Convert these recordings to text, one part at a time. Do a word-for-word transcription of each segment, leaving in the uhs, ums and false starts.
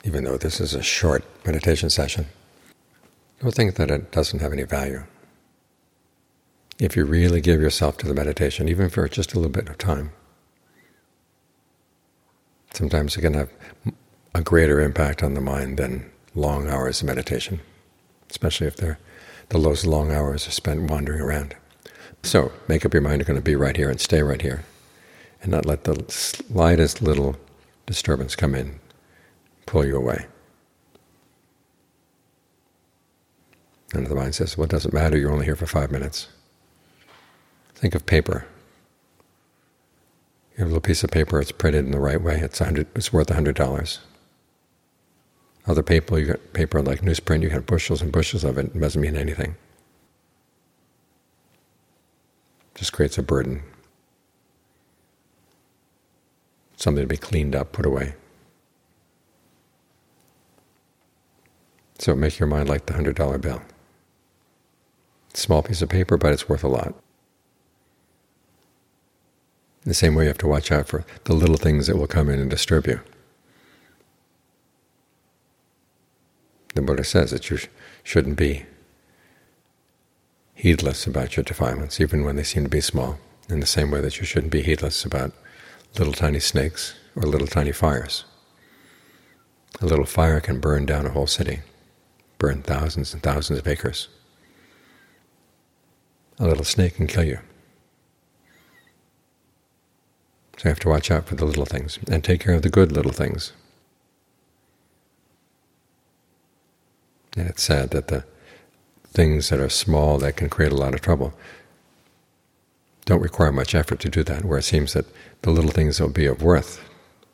even though this is a short meditation session. Don't think that it doesn't have any value. If you really give yourself to the meditation, even for just a little bit of time, sometimes it can have a greater impact on the mind than long hours of meditation, especially if they're, the those long hours are spent wandering around. So make up your mind you're going to be right here and stay right here, and not let the slightest little disturbance come in, pull you away. And the mind says, well, it doesn't matter, you're only here for five minutes. Think of paper. You have a little piece of paper, it's printed in the right way, it's, a hundred, it's worth a hundred dollars. Other paper, you got paper like newsprint, you got bushels and bushels of it, it doesn't mean anything. Just creates a burden. Something to be cleaned up, put away. So make your mind like the hundred dollar bill. Small piece of paper, but it's worth a lot. In the same way, you have to watch out for the little things that will come in and disturb you. The Buddha says that you sh shouldn't be heedless about your defilements, even when they seem to be small, in the same way that you shouldn't be heedless about little tiny snakes or little tiny fires. A little fire can burn down a whole city, burn thousands and thousands of acres. A little snake can kill you. So you have to watch out for the little things and take care of the good little things. And it's sad that the things that are small that can create a lot of trouble don't require much effort to do that, where it seems that the little things that will be of worth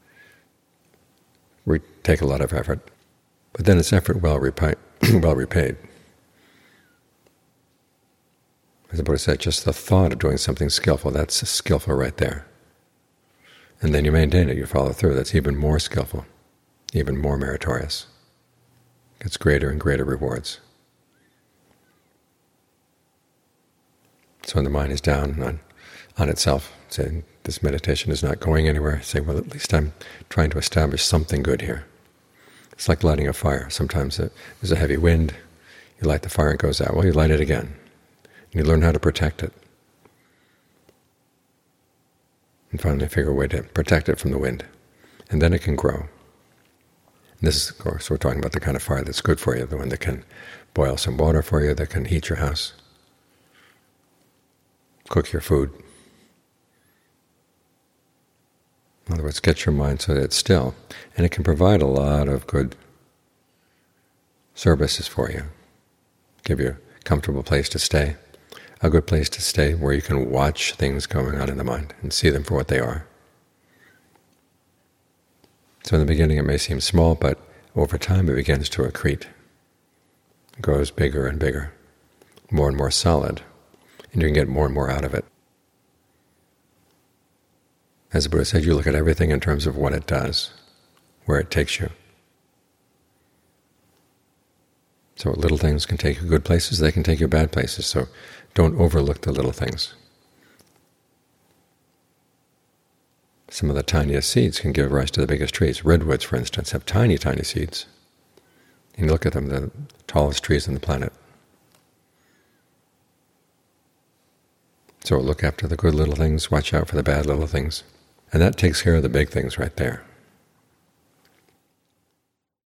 we take a lot of effort. But then it's effort well repaid. well repaid. As the Buddha said, just the thought of doing something skillful, that's skillful right there. And then you maintain it, you follow through, that's even more skillful, even more meritorious. Gets greater and greater rewards. So when the mind is down on, on itself, saying this meditation is not going anywhere, say, well, at least I'm trying to establish something good here. It's like lighting a fire. Sometimes there's a heavy wind, you light the fire, it goes out. Well, you light it again. And you learn how to protect it. And finally figure a way to protect it from the wind. And then it can grow. And this is, of course, we're talking about the kind of fire that's good for you, the one that can boil some water for you, that can heat your house, cook your food. In other words, get your mind so that it's still, and it can provide a lot of good services for you. Give you a comfortable place to stay, a good place to stay where you can watch things going on in the mind and see them for what they are. So in the beginning it may seem small, but over time it begins to accrete. It grows bigger and bigger, more and more solid, and you can get more and more out of it. As the Buddha said, you look at everything in terms of what it does, where it takes you. So little things can take you good places, they can take you bad places, so don't overlook the little things. Some of the tiniest seeds can give rise to the biggest trees. Redwoods, for instance, have tiny, tiny seeds. And you look at them, the tallest trees on the planet. So look after the good little things, watch out for the bad little things. And that takes care of the big things right there.